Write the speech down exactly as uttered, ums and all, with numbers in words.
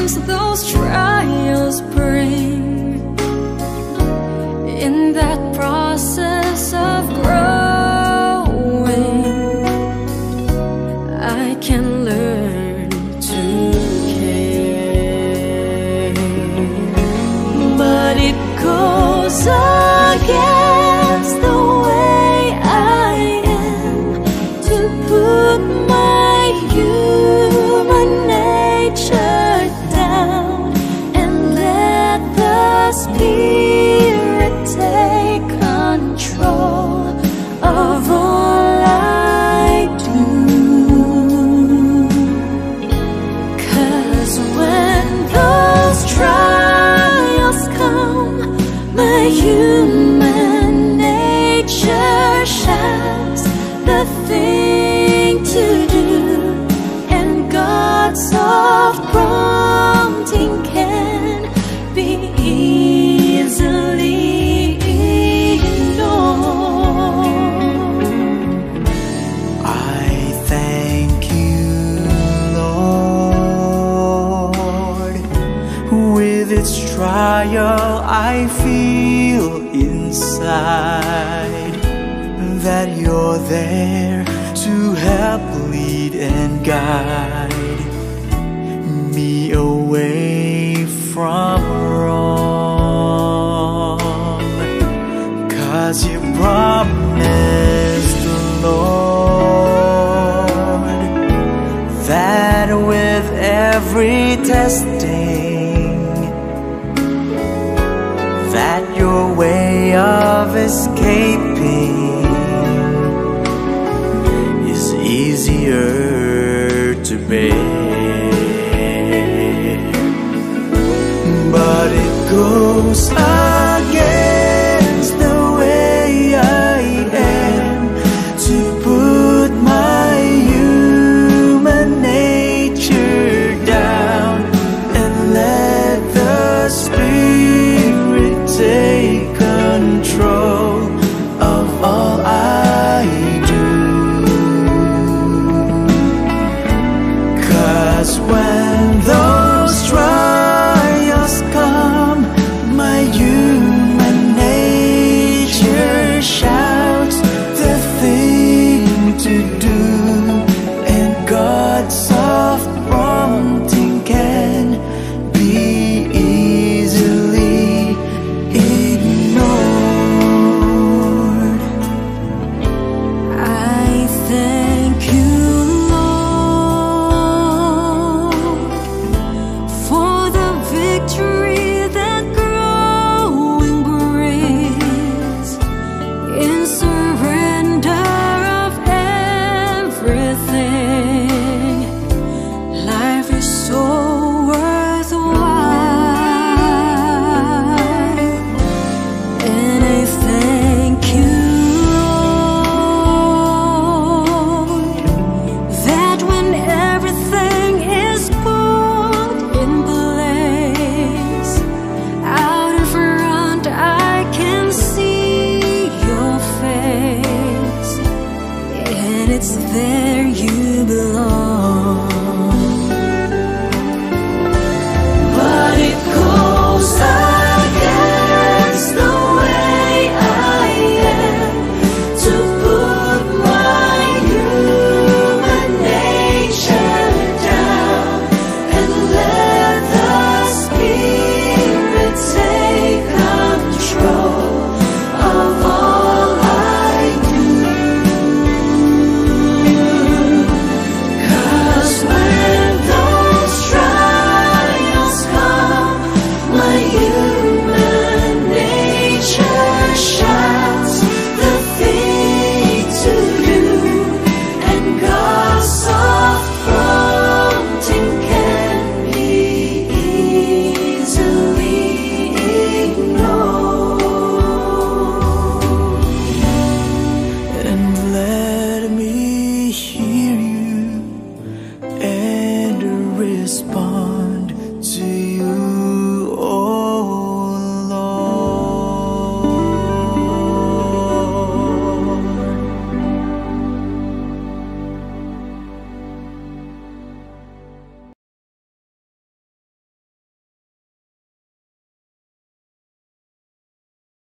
times those trials bring. In that process of growing, I can learn to care. But it goes against the way I am to put my human nature down and let the Spirit take control of all I do. 'Cause when those trials come, my human nature shouts the thing to do, and God's soft prompting can be easily ignored. I thank you, Lord. With its trial I feel inside that you're there to help lead and guide me away from wrong. 'Cause you promised, Lord, that with every testing, that your way of escaping is easier to bear. But it goes against the way I am to put my human nature down and let the Spirit take control of all I do. 'Cause when those trials come, my human nature shouts the thing to do, and God's soft prompting can be easily ignored. I thank you, Lord, for the victory that growing brings in surrender of everything. Life is so worthwhile, and I thank you, Lord, that when everything is put in place, out in front I can see your face, and it's there you belong. But it goes against the way I am to put my human nature down and let the Spirit take control of all I do. 'Cause when those trials come, my human nature shouts the thing to do, and God's soft prompting can be easily ignored. And let me hear you and respond.